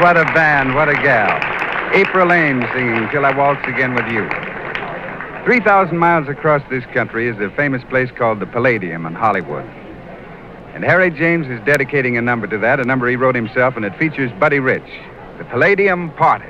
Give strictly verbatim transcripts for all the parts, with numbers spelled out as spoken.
What a band, what a gal. April Ames singing Till I Waltz Again With You. three thousand miles across this country is a famous place called the Palladium in Hollywood. And Harry James is dedicating a number to that, a number he wrote himself, and it features Buddy Rich, the Palladium Party.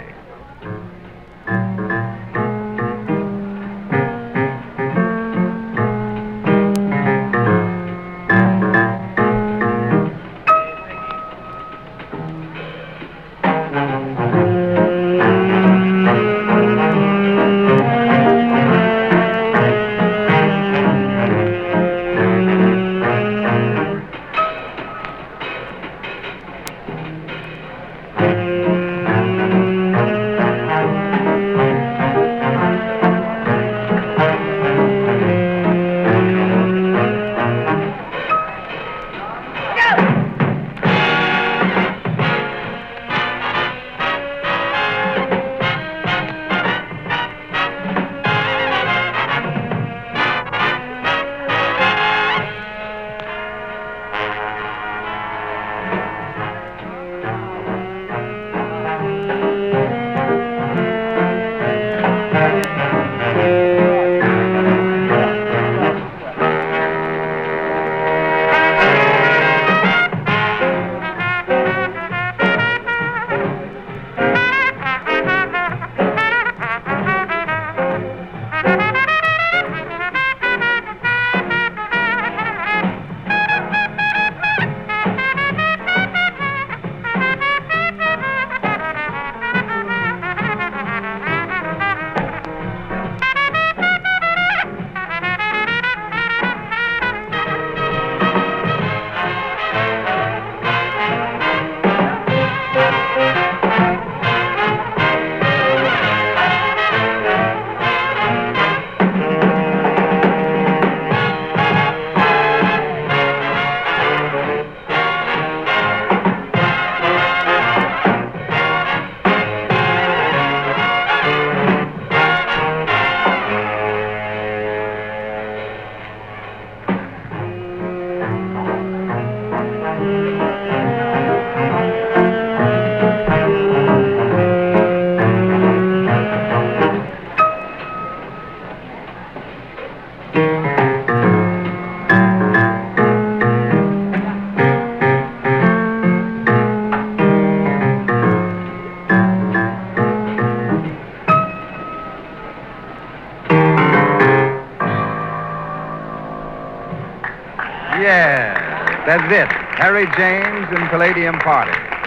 Yeah, that's it. Harry James and Palladium Party.